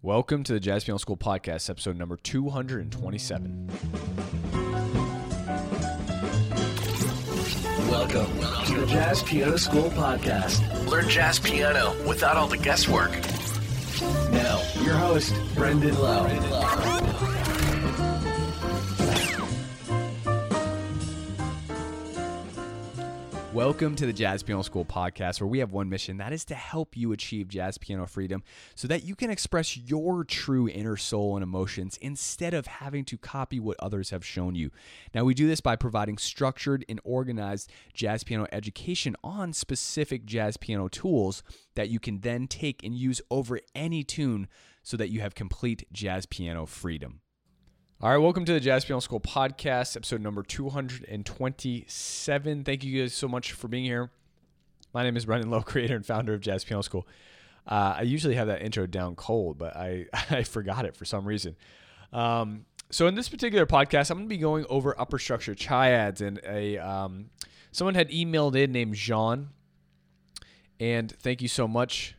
Welcome to the Jazz Piano School Podcast, episode number 227. Welcome to the Jazz Piano School Podcast. Learn jazz piano without all the guesswork. Now, your host, Brendan Lowe. Welcome to the Jazz Piano School Podcast, where we have one mission, that is to help you achieve jazz piano freedom so that you can express your true inner soul and emotions instead of having to copy what others have shown you. Now, we do this by providing structured and organized jazz piano education on specific jazz piano tools that you can then take and use over any tune so that you have complete jazz piano freedom. All right, welcome to the Jazz Piano School Podcast, episode number 227. Thank you guys so much for being here. My name is Brendan Lowe, creator and founder of Jazz Piano School. I usually have that intro down cold, but I forgot it for some reason. So in this particular podcast, I'm going to be going over upper structure triads, and someone had emailed in named Jean, and thank you so much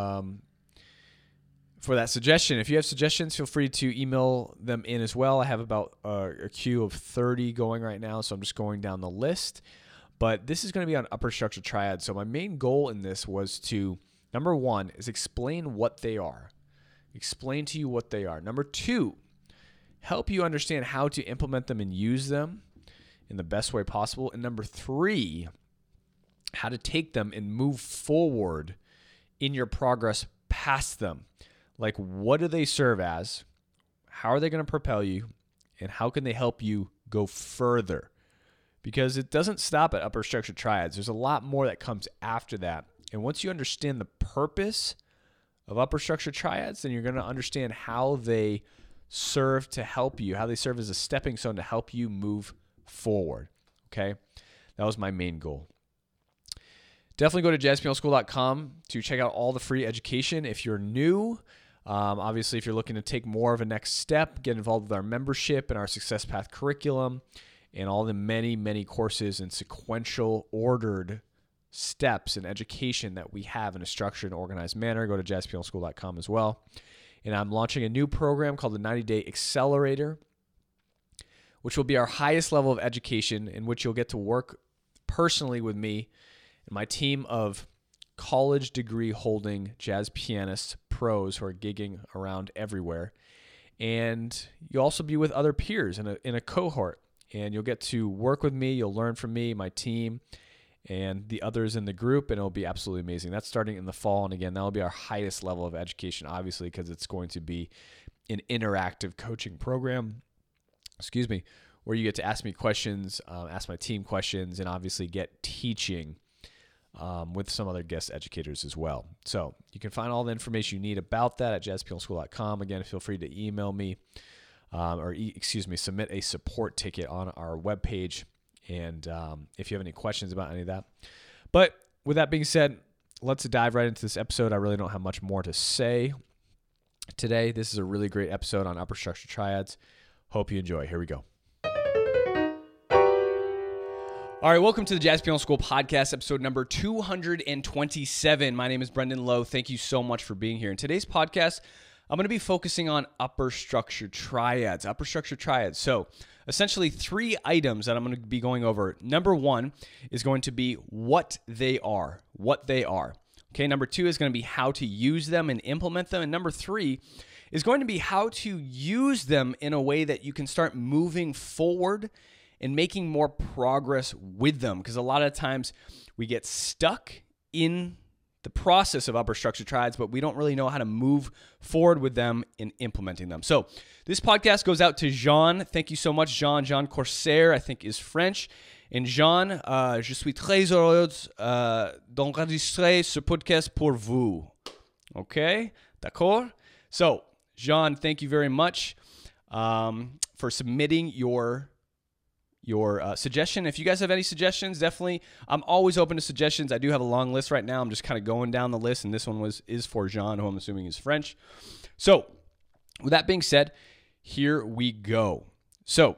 for that suggestion. If you have suggestions, feel free to email them in as well. I have about a queue of 30 going right now, so I'm just going down the list. But this is going to be on upper structure triads. So my main goal in this was to, number one, is explain what they are. Explain to you what they are. Number two, help you understand how to implement them and use them in the best way possible. And number three, how to take them and move forward in your progress past them. Like, what do they serve as? How are they going to propel you? And how can they help you go further? Because it doesn't stop at upper structure triads. There's a lot more that comes after that. And once you understand the purpose of upper structure triads, then you're going to understand how they serve to help you, how they serve as a stepping stone to help you move forward. Okay? That was my main goal. Definitely go to jazzpianoschool.com to check out all the free education. If you're new, obviously if you're looking to take more of a next step, get involved with our membership and our Success Path curriculum and all the many, many courses and sequential ordered steps in education that we have in a structured and organized manner, go to jazzpianoschool.com as well. And I'm launching a new program called the 90-Day Accelerator, which will be our highest level of education in which you'll get to work personally with me and my team of college degree holding jazz pianists, pros who are gigging around everywhere. And you'll also be with other peers in a cohort. And you'll get to work with me. You'll learn from me, my team, and the others in the group. And it'll be absolutely amazing. That's starting in the fall. And again, that'll be our highest level of education, obviously, because it's going to be an interactive coaching program. Where you get to ask me questions, ask my team questions, and obviously get teaching with some other guest educators as well. So you can find all the information you need about that at jazzpianoschool.com. Again, feel free to email me submit a support ticket on our webpage. And if you have any questions about any of that. But with that being said, let's dive right into this episode. I really don't have much more to say today. This is a really great episode on upper structure triads. Hope you enjoy. Here we go. All right, welcome to the Jazz Piano School Podcast, episode number 227. My name is Brendan Lowe. Thank you so much for being here. In today's podcast, I'm going to be focusing on upper structure triads. So essentially 3 items that I'm going to be going over. Number 1 is going to be what they are. Okay, number 2 is going to be how to use them and implement them. And number 3 is going to be how to use them in a way that you can start moving forward and making more progress with them. Because a lot of times we get stuck in the process of upper structure triads, but we don't really know how to move forward with them in implementing them. So this podcast goes out to Jean. Thank you so much, Jean. Jean Corsair, I think, is French. And Jean, je suis très heureuse d'enregistrer ce podcast pour vous. Okay? D'accord? So, Jean, thank you very much for submitting your suggestion. If you guys have any suggestions, definitely, I'm always open to suggestions. I do have a long list right now. I'm just kind of going down the list, and this one is for Jean, who I'm assuming is French. So, with that being said, here we go. So,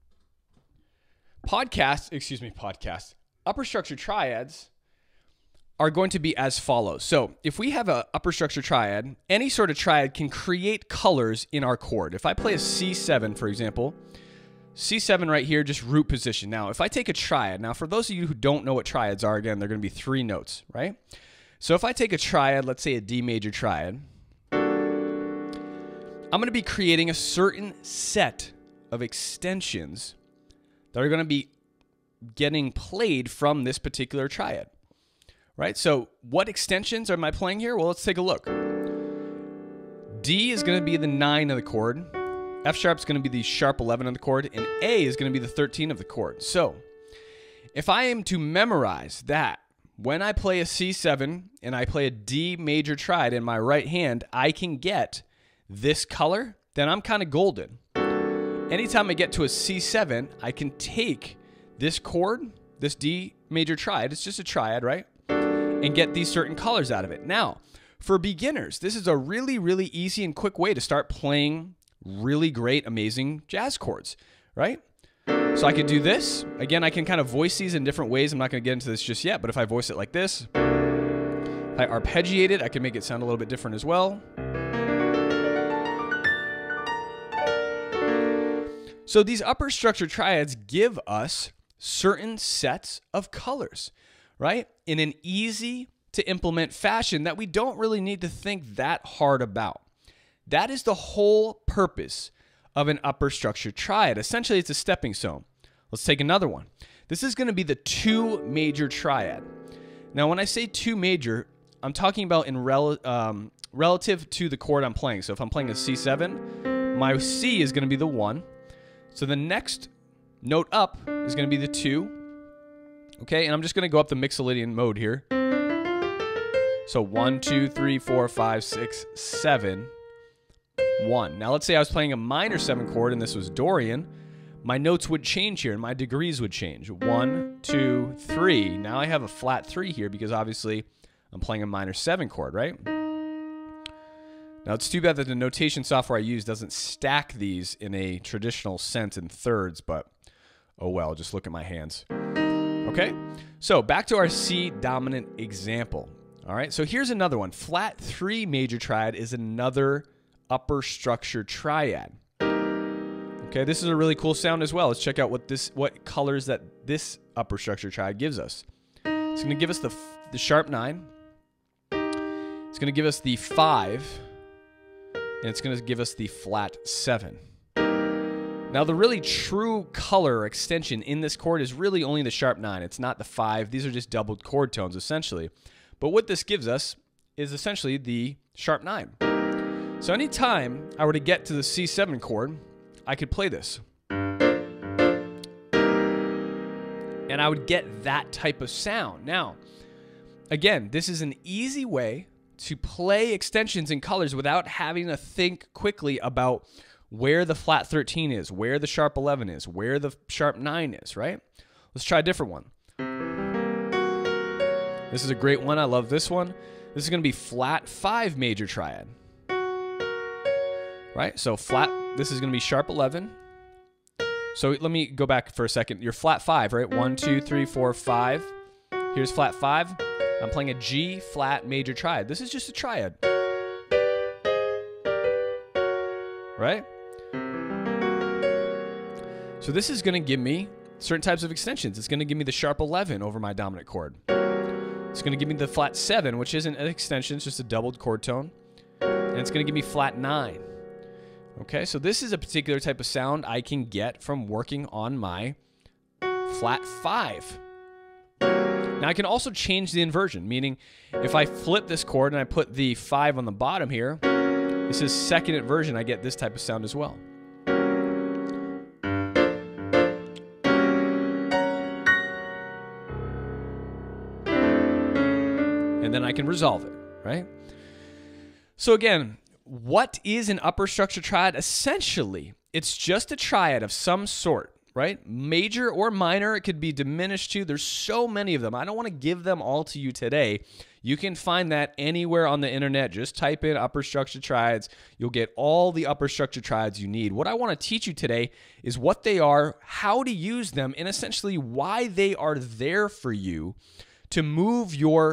podcast. Upper structure triads are going to be as follows. So if we have an upper structure triad, any sort of triad can create colors in our chord. If I play a C7, for example, C7 right here, just root position. Now, if I take a triad, now for those of you who don't know what triads are, again, they're going to be 3 notes, right? So if I take a triad, let's say a D major triad, I'm going to be creating a certain set of extensions that are going to be getting played from this particular triad, right? So what extensions am I playing here? Well, let's take a look. D is going to be the 9 of the chord. F sharp is going to be the sharp 11 of the chord, and A is going to be the 13 of the chord. So if I am to memorize that when I play a C7 and I play a D major triad in my right hand, I can get this color, then I'm kind of golden. Anytime I get to a C7, I can take this chord, this D major triad, it's just a triad, right? And get these certain colors out of it. Now, for beginners, this is a really, really easy and quick way to start playing really great, amazing jazz chords, right? So I could do this. Again, I can kind of voice these in different ways. I'm not going to get into this just yet, but if I voice it like this, if I arpeggiate it, I can make it sound a little bit different as well. So these upper structure triads give us certain sets of colors, right? In an easy to implement fashion that we don't really need to think that hard about. That is the whole purpose of an upper structure triad. Essentially, it's a stepping stone. Let's take another one. This is going to be the 2 major triad. Now, when I say 2 major, I'm talking about in relative to the chord I'm playing. So if I'm playing a C7, my C is going to be the 1. So the next note up is going to be the 2. Okay, and I'm just going to go up the Mixolydian mode here. So 1, 2, 3, 4, 5, 6, 7. 1. Now let's say I was playing a minor 7 chord and this was Dorian. My notes would change here and my degrees would change. 1, 2, 3. Now I have a flat 3 here because obviously I'm playing a minor 7 chord, right? Now it's too bad that the notation software I use doesn't stack these in a traditional sense in thirds, but oh well, just look at my hands. Okay, so back to our C dominant example. All right, so here's another one. Flat 3 major triad is another upper structure triad. Okay, this is a really cool sound as well. Let's check out what colors that this upper structure triad gives us. It's going to give us the sharp 9. It's going to give us the 5, and it's going to give us the flat 7. Now, the really true color extension in this chord is really only the sharp 9. It's not the 5. These are just doubled chord tones, essentially. But what this gives us is essentially the sharp 9. So anytime I were to get to the C7 chord, I could play this. And I would get that type of sound. Now, again, this is an easy way to play extensions and colors without having to think quickly about where the flat 13 is, where the sharp 11 is, where the sharp 9 is, right? Let's try a different one. This is a great one. I love this one. This is going to be flat 5 major triad. Right? So flat, this is going to be sharp 11. So let me go back for a second. Your flat 5, right? 1, 2, 3, 4, 5. Here's flat 5. I'm playing a G flat major triad. This is just a triad. Right? So this is going to give me certain types of extensions. It's going to give me the sharp 11 over my dominant chord. It's going to give me the flat 7, which isn't an extension, it's just a doubled chord tone. And it's going to give me flat 9. Okay, so this is a particular type of sound I can get from working on my flat 5. Now I can also change the inversion, meaning if I flip this chord and I put the 5 on the bottom here, this is second inversion, I get this type of sound as well. And then I can resolve it, right? So again, what is an upper structure triad? Essentially, it's just a triad of some sort, right? Major or minor, it could be diminished to. There's so many of them. I don't want to give them all to you today. You can find that anywhere on the internet. Just type in upper structure triads. You'll get all the upper structure triads you need. What I want to teach you today is what they are, how to use them, and essentially why they are there for you to move your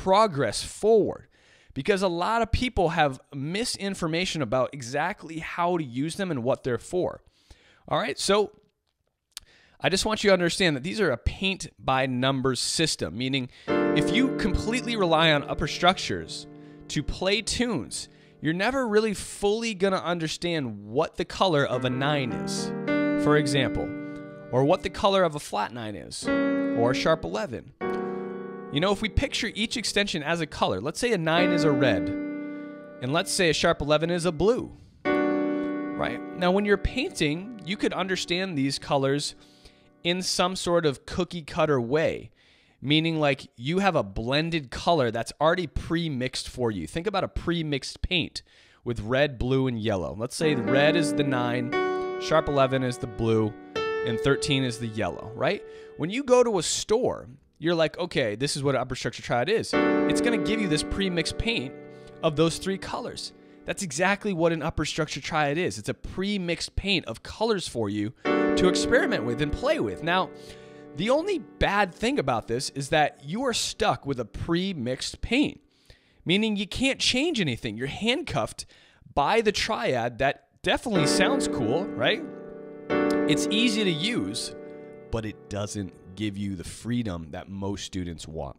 progress forward, because a lot of people have misinformation about exactly how to use them and what they're for. All right, so I just want you to understand that these are a paint by numbers system, meaning if you completely rely on upper structures to play tunes, you're never really fully going to understand what the color of a 9 is, for example, or what the color of a flat 9 is, or a sharp 11. You know, if we picture each extension as a color, let's say a 9 is a red, and let's say a sharp 11 is a blue, right? Now, when you're painting, you could understand these colors in some sort of cookie cutter way, meaning like you have a blended color that's already pre-mixed for you. Think about a pre-mixed paint with red, blue, and yellow. Let's say the red is the 9, sharp 11 is the blue, and 13 is the yellow, right? When you go to a store, you're like, okay, this is what an upper structure triad is. It's going to give you this pre-mixed paint of those 3 colors. That's exactly what an upper structure triad is. It's a pre-mixed paint of colors for you to experiment with and play with. Now, the only bad thing about this is that you are stuck with a pre-mixed paint, meaning you can't change anything. You're handcuffed by the triad. That definitely sounds cool, right? It's easy to use, but it doesn't give you the freedom that most students want.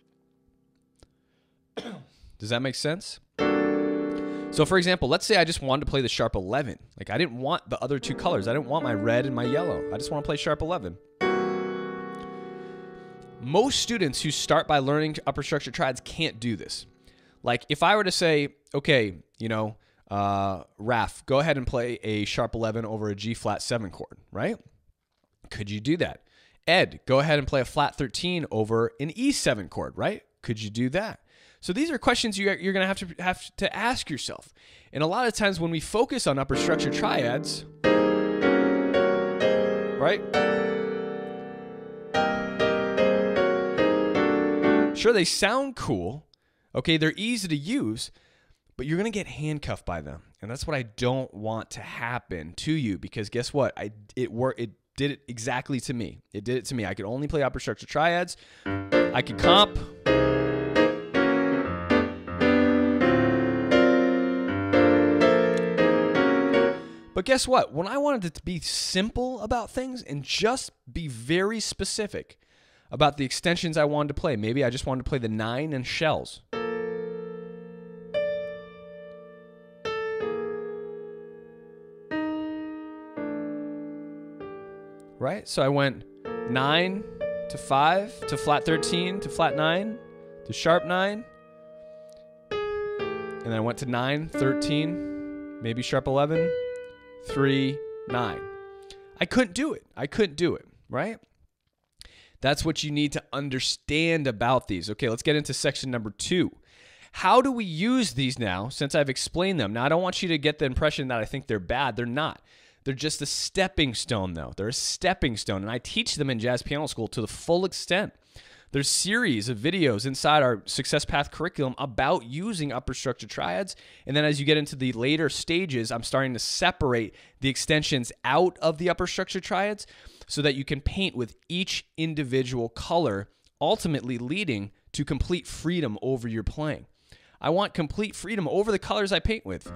Does that make sense? So for example, let's say I just wanted to play the sharp 11. Like I didn't want the other 2 colors. I didn't want my red and my yellow. I just want to play sharp 11. Most students who start by learning upper structure triads can't do this. Like if I were to say, okay, you know, Raf, go ahead and play a sharp 11 over a G flat 7 chord, right? Could you do that? Ed, go ahead and play a flat 13 over an E7 chord, right? Could you do that? So these are questions you're going to have to ask yourself. And a lot of times when we focus on upper structure triads, right? Sure, they sound cool. Okay, they're easy to use, but you're going to get handcuffed by them. And that's what I don't want to happen to you, because guess what? It did it exactly to me. It did it to me. I could only play upper structure triads. I could comp. But guess what? When I wanted to be simple about things and just be very specific about the extensions I wanted to play, maybe I just wanted to play the 9 and shells. Right? So I went 9 to 5 to flat 13 to flat 9 to sharp 9. And then I went to 9, 13, maybe sharp 11, 3, 9. I couldn't do it, right? That's what you need to understand about these. Okay, let's get into section number 2. How do we use these now, since I've explained them? Now, I don't want you to get the impression that I think they're bad. They're not. They're just a stepping stone, though. They're a stepping stone, and I teach them in Jazz Piano School to the full extent. There's series of videos inside our Success Path curriculum about using upper structure triads. And then as you get into the later stages, I'm starting to separate the extensions out of the upper structure triads so that you can paint with each individual color, ultimately leading to complete freedom over your playing. I want complete freedom over the colors I paint with.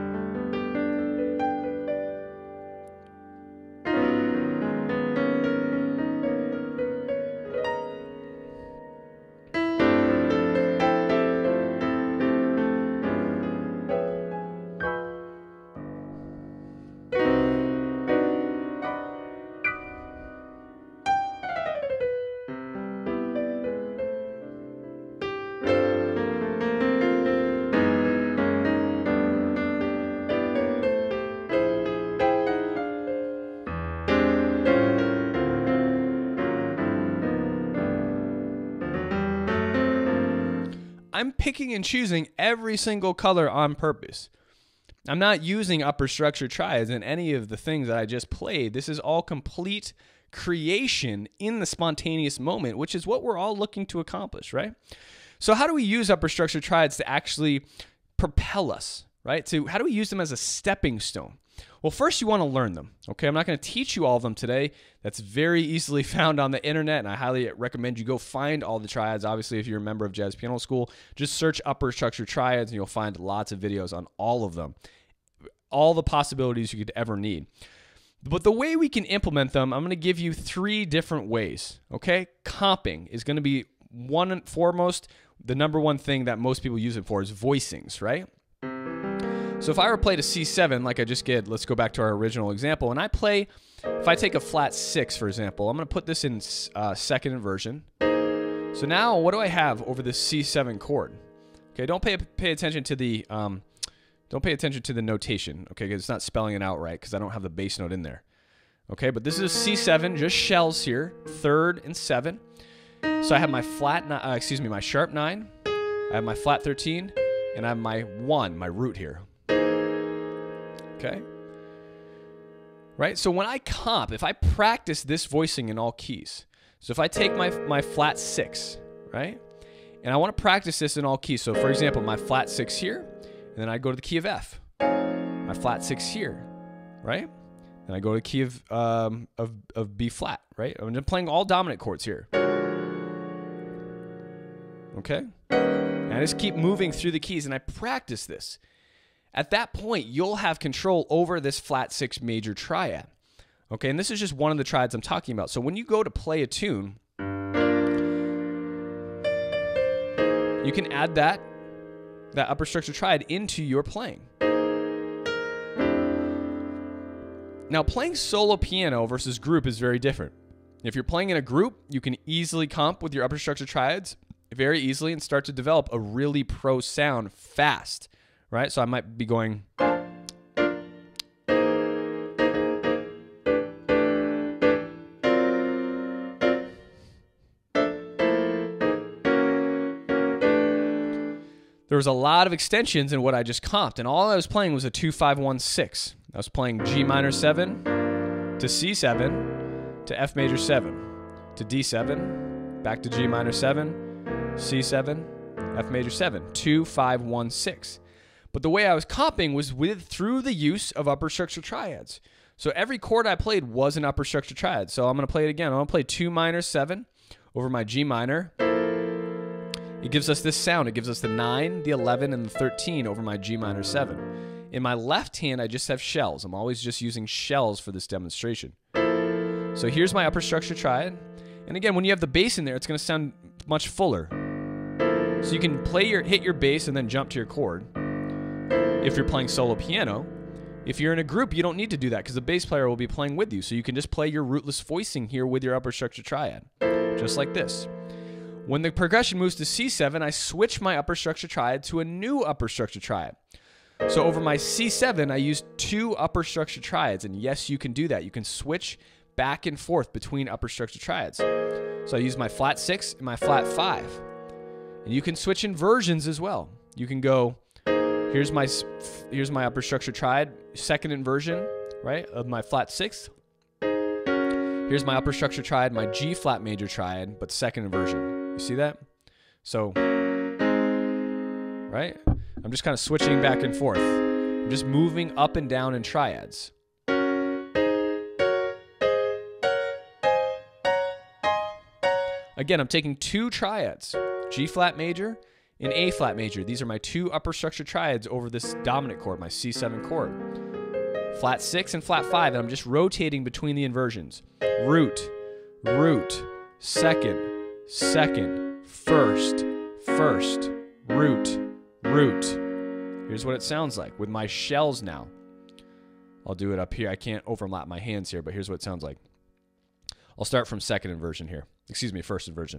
I'm picking and choosing every single color on purpose. I'm not using upper structure triads in any of the things that I just played. This is all complete creation in the spontaneous moment, which is what we're all looking to accomplish, right? So how do we use upper structure triads to actually propel us, right? How do we use them as a stepping stone? Well, first you want to learn them, okay? I'm not going to teach you all of them today. That's very easily found on the internet, and I highly recommend you go find all the triads. Obviously, if you're a member of Jazz Piano School, just search upper structure triads, and you'll find lots of videos on all of them, all the possibilities you could ever need. But the way we can implement them, I'm going to give you 3 different ways, okay? Comping is going to be one and foremost. The number one thing that most people use it for is voicings, right? So if I were to play to C7 like I just did, let's go back to our original example, and if I take a flat 6, for example, I'm going to put this in second inversion. So now what do I have over this C7 chord? Okay, don't pay attention to the notation, okay, because it's not spelling it out right because I don't have the bass note in there. Okay, but this is a C7, just shells here, 3rd and 7. So I have my my sharp 9, I have my flat 13, and I have my 1, my root here. Okay? Right? So when I comp, if I practice this voicing in all keys, so if I take my flat 6, right? And I want to practice this in all keys. So for example, my flat 6 here, and then I go to the key of F. My flat 6 here, right? And I go to the key of B flat, right? I'm just playing all dominant chords here. Okay? And I just keep moving through the keys and I practice this. At that point, you'll have control over this flat 6 major triad. Okay? And this is just one of the triads I'm talking about. So when you go to play a tune, you can add that upper structure triad into your playing. Now, playing solo piano versus group is very different. If you're playing in a group, you can easily comp with your upper structure triads very easily and start to develop a really pro sound fast, right? So I might be going... There was a lot of extensions in what I just comped, and all I was playing was a 2-5-1-6. I was playing G minor 7 to C7 to F major 7 to D7, back to G minor 7, C7, F major 7, 2-5-1-6. But the way I was comping was through the use of upper structure triads. So every chord I played was an upper structure triad. So I'm going to play it again. I'm going to play 2 minor 7 over my G minor. It gives us this sound. It gives us the 9, the 11, and the 13 over my G minor 7. In my left hand, I just have shells. I'm always just using shells for this demonstration. So here's my upper structure triad. And again, when you have the bass in there, it's going to sound much fuller. So you can hit your bass and then jump to your chord if you're playing solo piano. If you're in a group, you don't need to do that because the bass player will be playing with you. So you can just play your rootless voicing here with your upper structure triad, just like this. When the progression moves to C7, I switch my upper structure triad to a new upper structure triad. So over my C7, I use 2 upper structure triads. And yes, you can do that. You can switch back and forth between upper structure triads. So I use my flat 6 and my flat 5. And you can switch inversions as well. You can go, here's my upper structure triad, second inversion, right, of my flat 6. Here's my upper structure triad, my G flat major triad, but second inversion. You see that? So, right? I'm just kind of switching back and forth. I'm just moving up and down in triads. Again, I'm taking 2 triads, G flat major and A flat major. These are my 2 upper structure triads over this dominant chord, my C7 chord. Flat 6 and flat 5, and I'm just rotating between the inversions. Root, root, second, second, first, first, root, root. Here's what it sounds like with my shells now. I'll do it up here. I can't overlap my hands here, but here's what it sounds like. I'll start from second inversion here. Excuse me, first inversion.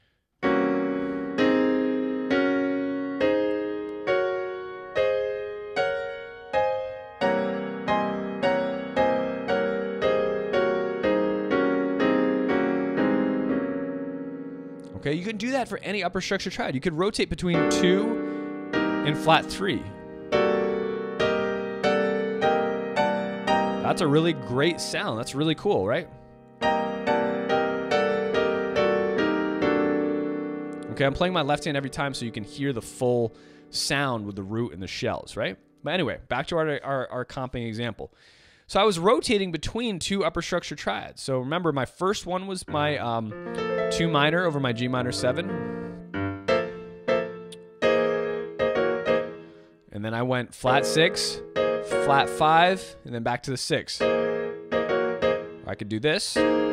Okay, you can do that for any upper structure triad. You could rotate between 2 and flat 3. That's a really great sound. That's really cool, right? Okay, I'm playing my left hand every time so you can hear the full sound with the root and the shells, right? But anyway, back to our comping example. So I was rotating between two upper structure triads. So remember, my first one was my 2 minor over my G minor 7. And then I went flat 6, flat 5, and then back to the 6. Or I could do this.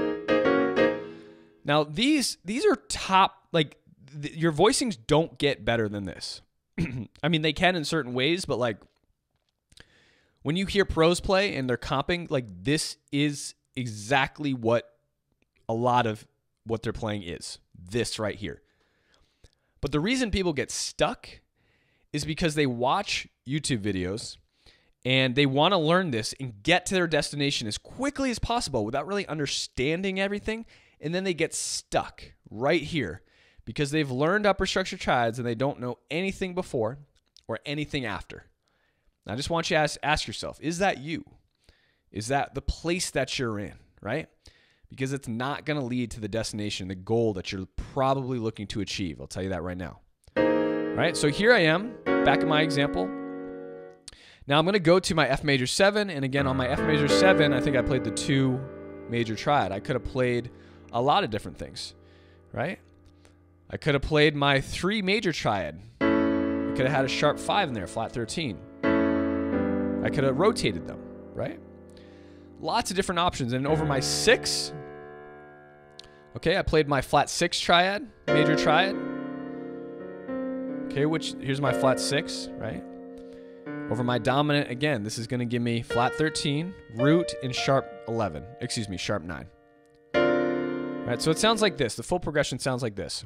Now, these are top, like, your voicings don't get better than this. I mean, they can in certain ways, but like, when you hear pros play and they're comping, like, this is exactly what a lot of what they're playing is. This right here. But the reason people get stuck is because they watch YouTube videos and they want to learn this and get to their destination as quickly as possible without really understanding everything. And then they get stuck right here because they've learned upper structure triads and they don't know anything before or anything after. I just want you to ask yourself, is that you? Is that the place that you're in, right? Because it's not going to lead to the destination, the goal that you're probably looking to achieve. I'll tell you that right now. All right, so here I am, back in my example. Now I'm going to go to my F major 7, and again, on my F major 7, I think I played the 2 major triad. I could have played a lot of different things, right? I could have played my 3 major triad. I could have had a sharp 5 in there, flat 13. I could have rotated them, right? Lots of different options. And over my 6, okay, I played my flat 6 triad, major triad. Okay, here's my flat 6, right? Over my dominant, again, this is going to give me flat 13, root, and sharp 11. Excuse me, sharp 9. All right, so it sounds like this. The full progression sounds like this.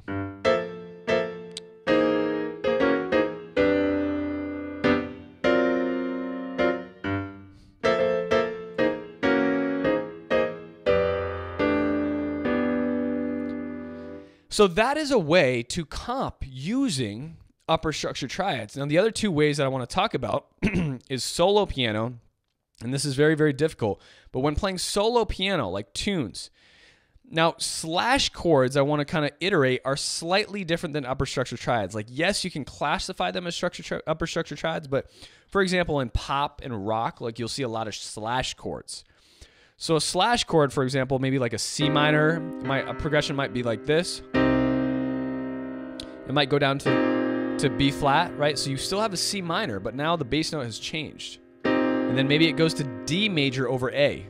So that is a way to comp using upper structure triads. Now, the other 2 ways that I want to talk about is solo piano, and this is very, very difficult. But when playing solo piano, like tunes, now slash chords I want to kind of iterate are slightly different than upper structure triads. Like, yes, you can classify them as upper structure triads, but for example, in pop and rock, like, you'll see a lot of slash chords. So a slash chord, for example, maybe like a C minor, a progression might be like this. It might go down to B flat, right? So you still have a C minor, but now the bass note has changed. And then maybe it goes to D major over A.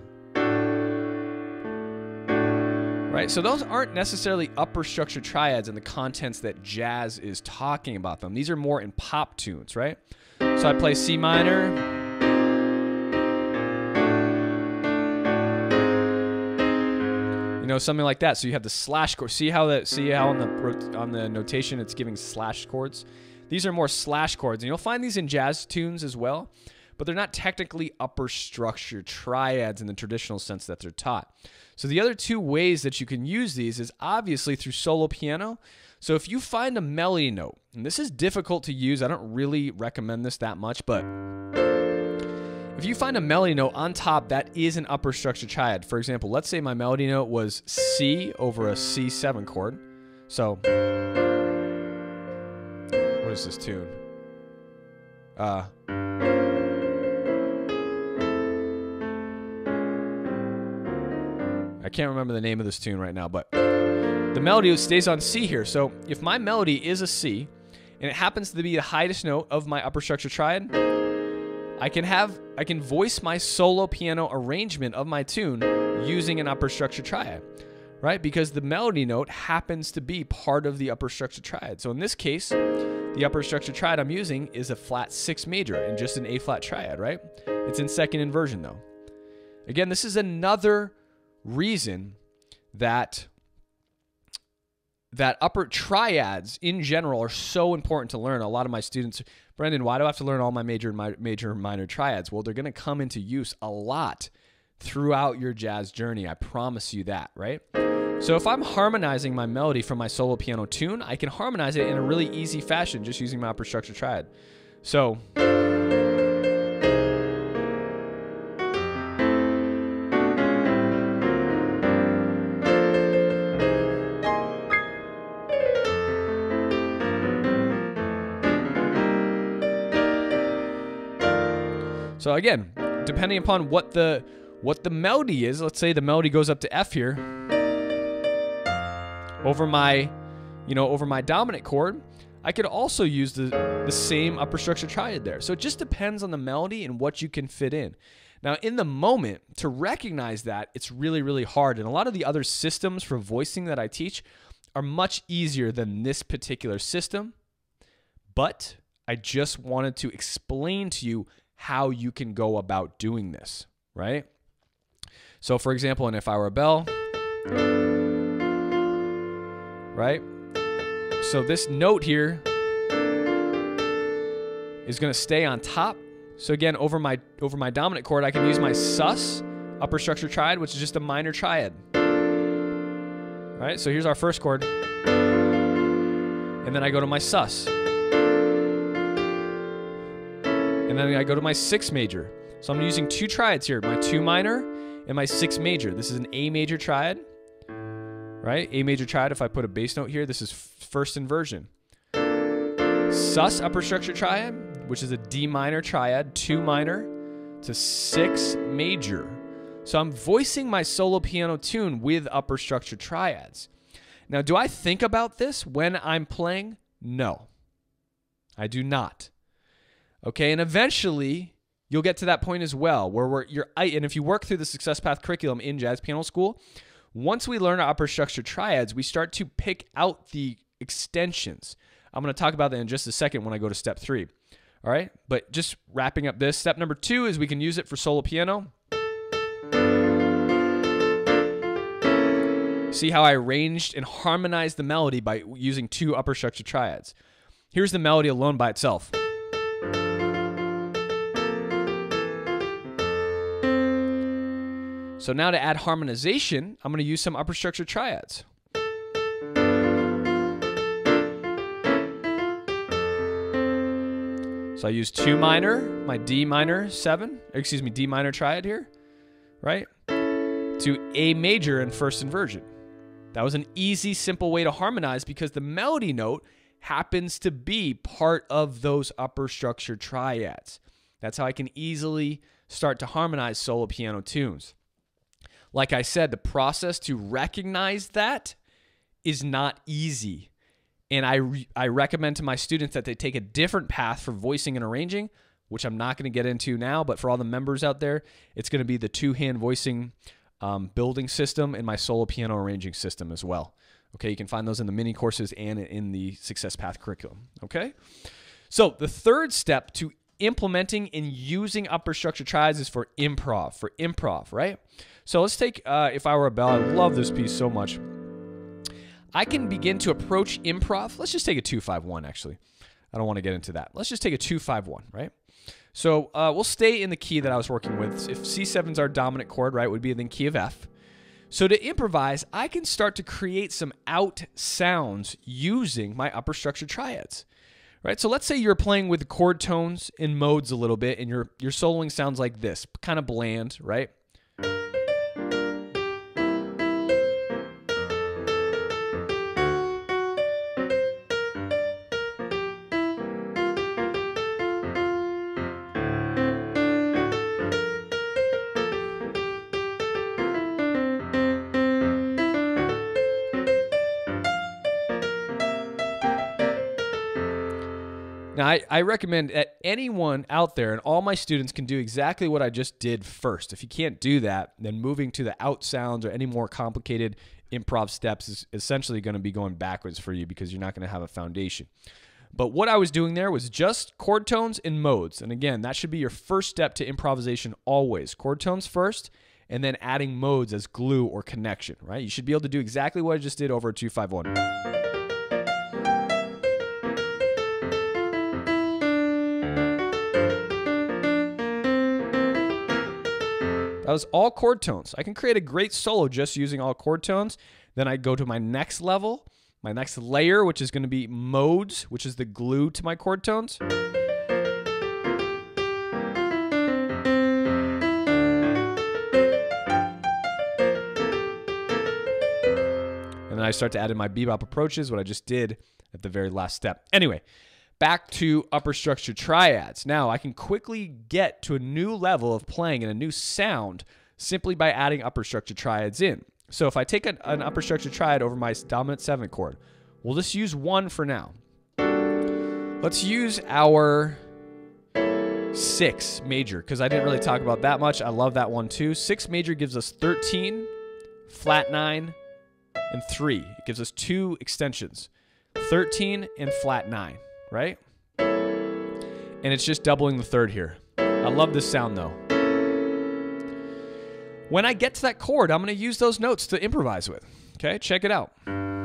Right? So those aren't necessarily upper structure triads in the contents that jazz is talking about them. These are more in pop tunes, right? So I play C minor. Something like that. So you have the slash chord. See how on the notation it's giving slash chords? These are more slash chords, and you'll find these in jazz tunes as well, but they're not technically upper structure triads in the traditional sense that they're taught. So the other 2 ways that you can use these is obviously through solo piano. So if you find a melody note, and this is difficult to use, I don't really recommend this that much, but if you find a melody note on top that is an upper structure triad, for example, let's say my melody note was C over a C7 chord. So, what is this tune? I can't remember the name of this tune right now, but the melody stays on C here. So if my melody is a C, and it happens to be the highest note of my upper structure triad, I can voice my solo piano arrangement of my tune using an upper structure triad, right? Because the melody note happens to be part of the upper structure triad. So in this case, the upper structure triad I'm using is a flat 6 major and just an A flat triad, right? It's in second inversion though. Again, this is another reason that upper triads in general are so important to learn. A lot of my students, Brendan, why do I have to learn all my major and minor triads? Well, they're going to come into use a lot throughout your jazz journey. I promise you that, right? So if I'm harmonizing my melody from my solo piano tune, I can harmonize it in a really easy fashion just using my upper structure triad. So So again, depending upon what the melody is, let's say the melody goes up to F here, over my dominant chord, I could also use the same upper structure triad there. So it just depends on the melody and what you can fit in. Now, in the moment, to recognize that, it's really, really hard. And a lot of the other systems for voicing that I teach are much easier than this particular system. But I just wanted to explain to you how you can go about doing this, right? So, for example, in If I Were a Bell, right? So this note here is going to stay on top. So again, over my dominant chord, I can use my sus upper structure triad, which is just a minor triad. All right, so here's our first chord. And then I go to my sus. And then I go to my 6 major. So I'm using 2 triads here, my 2 minor and my 6 major. This is an A major triad, right? A major triad, if I put a bass note here, this is first inversion. Sus upper structure triad, which is a D minor triad, 2 minor to 6 major. So I'm voicing my solo piano tune with upper structure triads. Now, do I think about this when I'm playing? No, I do not. Okay, and eventually you'll get to that point as well, where and if you work through the Success Path curriculum in Jazz Piano School, once we learn our upper structure triads, we start to pick out the extensions. I'm going to talk about that in just a second when I go to step 3. All right, but just wrapping up this, step number 2 is we can use it for solo piano. See how I arranged and harmonized the melody by using 2 upper structure triads. Here's the melody alone by itself. So now to add harmonization, I'm going to use some upper structure triads. So I use 2 minor, my D minor triad here, right? To A major in first inversion. That was an easy, simple way to harmonize because the melody note happens to be part of those upper structure triads. That's how I can easily start to harmonize solo piano tunes. Like I said, the process to recognize that is not easy. And I recommend to my students that they take a different path for voicing and arranging, which I'm not going to get into now, but for all the members out there, it's going to be the 2-hand voicing building system and my solo piano arranging system as well. Okay, you can find those in the mini courses and in the Success Path curriculum. Okay, so the third step to implementing and using upper structure triads is for improv, right? So let's take If I Were a Bell. I love this piece so much. I can begin to approach improv. Let's just take a 2-5-1, actually. I don't want to get into that. Let's just take a 2-5-1, right? So we'll stay in the key that I was working with. If C7 is our dominant chord, right, would be in the key of F. So to improvise, I can start to create some out sounds using my upper structure triads, right? So let's say you're playing with chord tones and modes a little bit, and your soloing sounds like this, kind of bland, right? Now, I recommend that anyone out there and all my students can do exactly what I just did first. If you can't do that, then moving to the out sounds or any more complicated improv steps is essentially going to be going backwards for you because you're not going to have a foundation. But what I was doing there was just chord tones and modes. And again, that should be your first step to improvisation always. Chord tones first, and then adding modes as glue or connection, right? You should be able to do exactly what I just did over a 2-5-1. That was all chord tones. I can create a great solo just using all chord tones. Then I go to my next level, my next layer, which is going to be modes, which is the glue to my chord tones. And then I start to add in my bebop approaches, what I just did at the very last step. Anyway, back to upper structure triads. Now I can quickly get to a new level of playing and a new sound simply by adding upper structure triads in. So if I take an upper structure triad over my dominant 7 chord, we'll just use 1 for now. Let's use our 6 major, because I didn't really talk about that much. I love that one too. 6 major gives us 13, flat 9, and 3. It gives us 2 extensions, 13 and flat 9, right? And it's just doubling the third here. I love this sound though. When I get to that chord, I'm going to use those notes to improvise with. Okay, check it out. I'm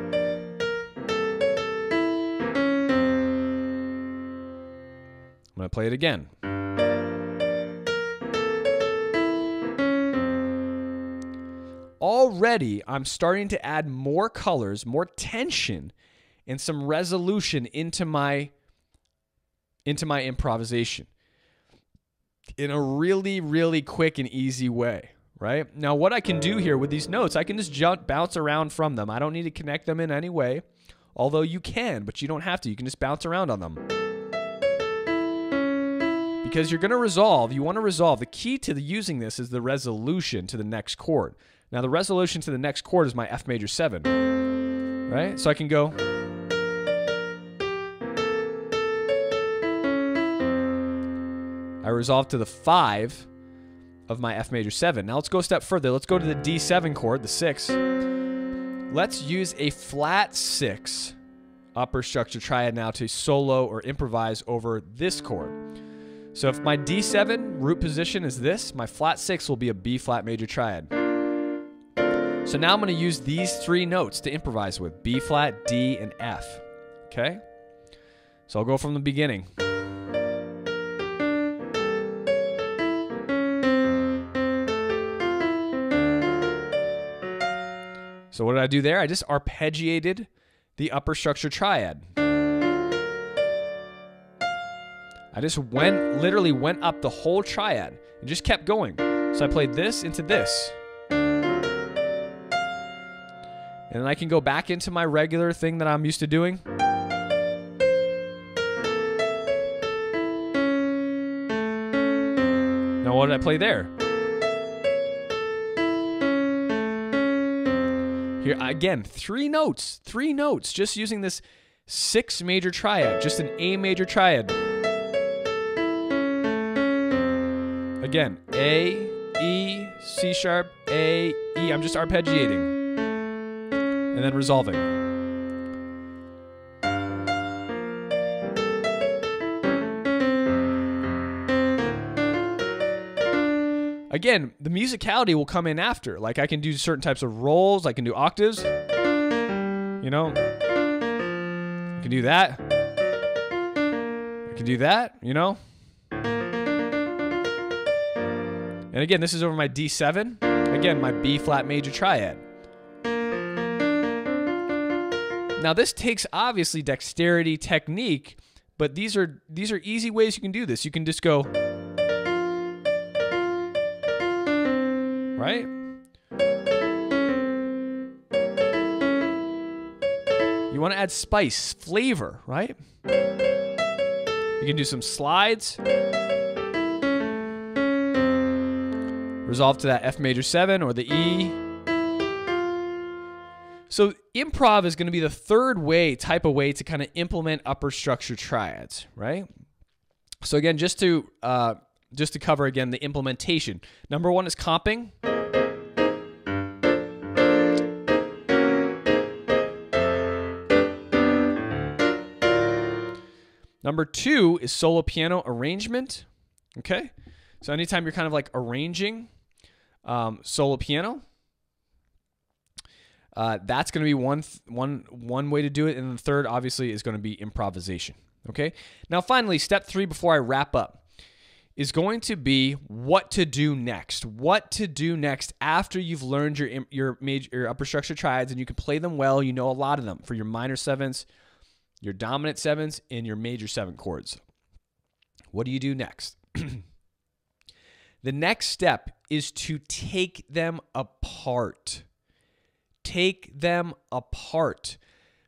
going to play it again. Already, I'm starting to add more colors, more tension, and some resolution into my improvisation in a really, really quick and easy way, right? Now, what I can do here with these notes, I can just bounce around from them. I don't need to connect them in any way, although you can, but you don't have to. You can just bounce around on them. Because you're going to resolve, you want to resolve. The key to using this is the resolution to the next chord. Now, the resolution to the next chord is my F major 7, right? So I can go. I resolve to the 5 of my F major 7. Now let's go a step further. Let's go to the D7 chord, the 6. Let's use a flat 6 upper structure triad now to solo or improvise over this chord. So if my D7 root position is this, my flat 6 will be a B flat major triad. So now I'm going to use these 3 notes to improvise with: B flat, D, and F. Okay? So I'll go from the beginning. So what did I do there? I just arpeggiated the upper structure triad. I just literally went up the whole triad and just kept going. So I played this into this. And then I can go back into my regular thing that I'm used to doing. Now what did I play there? Here again, 3 notes, just using this 6 major triad, just an A major triad. Again, A, E, C sharp, A, E. I'm just arpeggiating and then resolving. Again, the musicality will come in after. Like I can do certain types of rolls. I can do octaves. You know, I can do that. I can do that, you know. And again, this is over my D7. Again, my B flat major triad. Now this takes obviously dexterity, technique, but these are easy ways you can do this. You can just go, right? You want to add spice, flavor, right? You can do some slides. Resolve to that F major 7 or the E. So improv is going to be the third type of way to kind of implement upper structure triads, right? So again, just to cover again the implementation. Number 1 is comping. Number 2 is solo piano arrangement. Okay, so anytime you're kind of like arranging solo piano, that's going to be one way to do it, and the third obviously is going to be improvisation. Okay, now finally, step 3 before I wrap up is going to be what to do next. What to do next after you've learned your upper structure triads and you can play them well. You know a lot of them for your minor 7s, your dominant 7s, and your major 7 chords. What do you do next? The next step is to take them apart. Take them apart.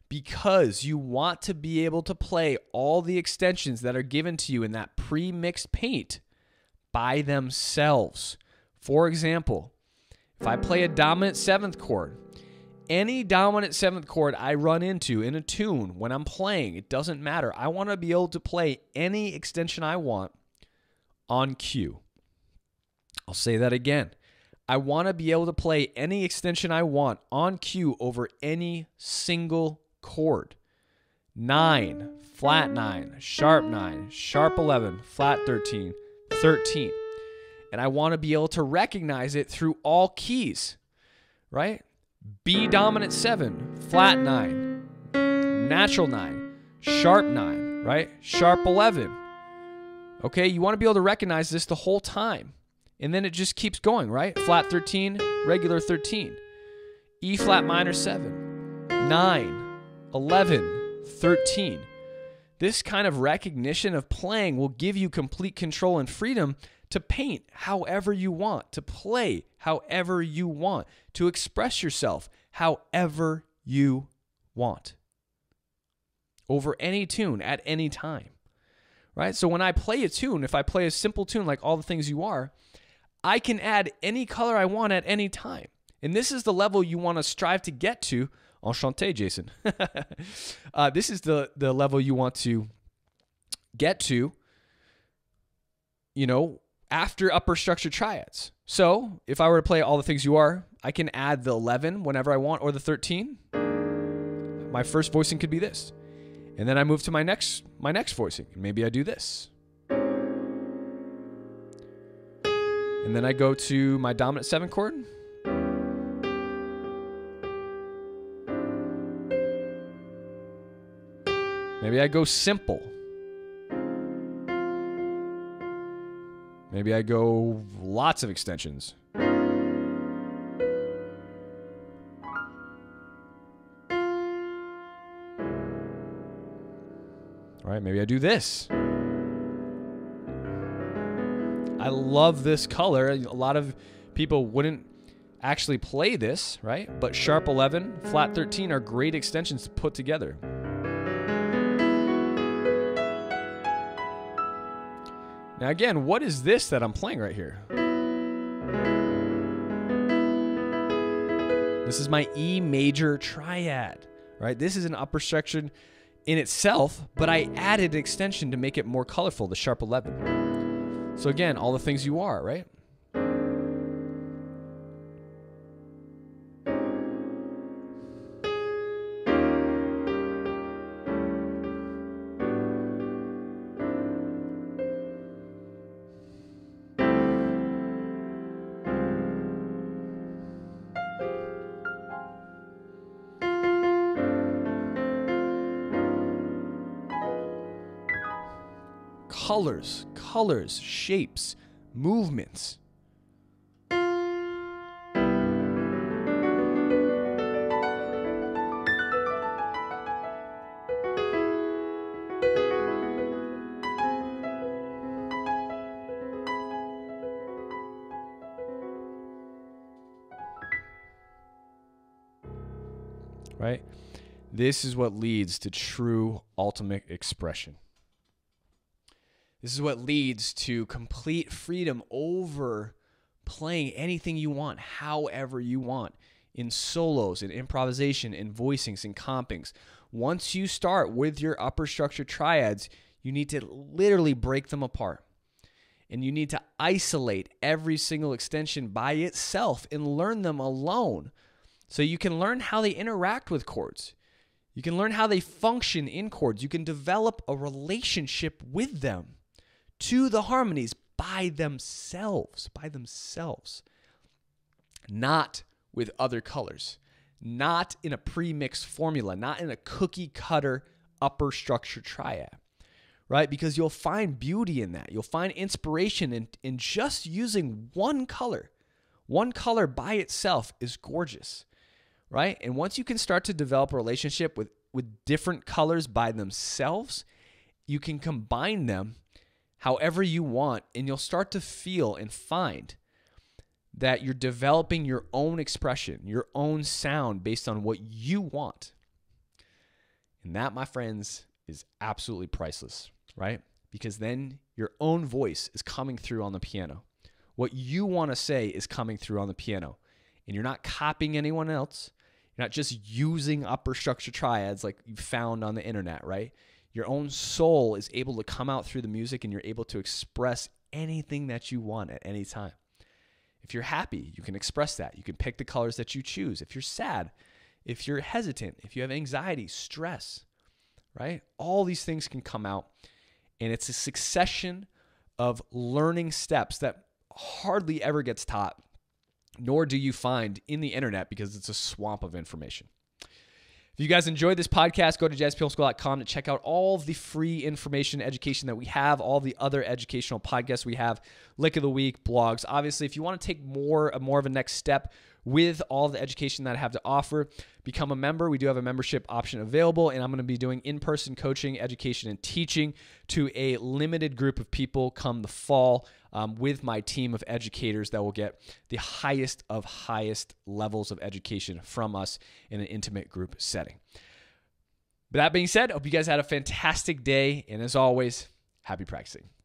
because you want to be able to play all the extensions that are given to you in that pre-mixed paint by themselves. For example, if I play a dominant 7th chord, any dominant 7th chord I run into in a tune when I'm playing, it doesn't matter. I want to be able to play any extension I want on cue. I'll say that again. I want to be able to play any extension I want on cue over any single chord. 9, flat 9, sharp 9, sharp 11, flat 13, 13. And I want to be able to recognize it through all keys, right? B dominant 7, flat 9, natural 9, sharp 9, right? Sharp 11. Okay, you want to be able to recognize this the whole time. And then it just keeps going, right? Flat 13, regular 13. E flat minor 7, 9, 11, 13. This kind of recognition of playing will give you complete control and freedom to paint however you want, to play however you want, to express yourself however you want over any tune at any time, right? So when I play a tune, if I play a simple tune like All the Things You Are, I can add any color I want at any time. And this is the level you want to strive to get to. Enchanté, Jason. This is the level you want to get to, after upper structure triads. So if I were to play All the Things You Are, I can add the 11 whenever I want, or the 13. My first voicing could be this. And then I move to my next voicing. Maybe I do this. And then I go to my dominant 7 chord. Maybe I go simple. Maybe I go lots of extensions. All right, maybe I do this. I love this color. A lot of people wouldn't actually play this, right? But sharp 11, flat 13 are great extensions to put together. Now again, what is this that I'm playing right here? This is my E major triad, right? This is an upper structure in itself, but I added an extension to make it more colorful, the sharp 11. So again, All the Things You Are, right? Colors, shapes, movements. Right? This is what leads to true ultimate expression. This is what leads to complete freedom over playing anything you want, however you want, in solos, in improvisation, in voicings, in compings. Once you start with your upper structure triads, you need to literally break them apart. And you need to isolate every single extension by itself and learn them alone. So you can learn how they interact with chords. You can learn how they function in chords. You can develop a relationship with them, to the harmonies by themselves, not with other colors, not in a pre-mixed formula, not in a cookie cutter upper structure triad, right? Because you'll find beauty in that. You'll find inspiration in just using one color. One color by itself is gorgeous, right? And once you can start to develop a relationship with different colors by themselves, you can combine them however you want, and you'll start to feel and find that you're developing your own expression, your own sound based on what you want. And that, my friends, is absolutely priceless, right? Because then your own voice is coming through on the piano. What you want to say is coming through on the piano. And you're not copying anyone else. You're not just using upper structure triads like you found on the internet, right? Your own soul is able to come out through the music, and you're able to express anything that you want at any time. If you're happy, you can express that. You can pick the colors that you choose. If you're sad, if you're hesitant, if you have anxiety, stress, right? All these things can come out. And it's a succession of learning steps that hardly ever gets taught, nor do you find in the internet, because it's a swamp of information. If you guys enjoyed this podcast, go to jazzpianoschool.com to check out all of the free information, education that we have, all the other educational podcasts we have, Lick of the Week, blogs. Obviously, if you want to take more of a next step with all the education that I have to offer, become a member. We do have a membership option available, and I'm going to be doing in-person coaching, education, and teaching to a limited group of people come the fall with my team of educators that will get the highest of highest levels of education from us in an intimate group setting. But that being said, I hope you guys had a fantastic day, and as always, happy practicing.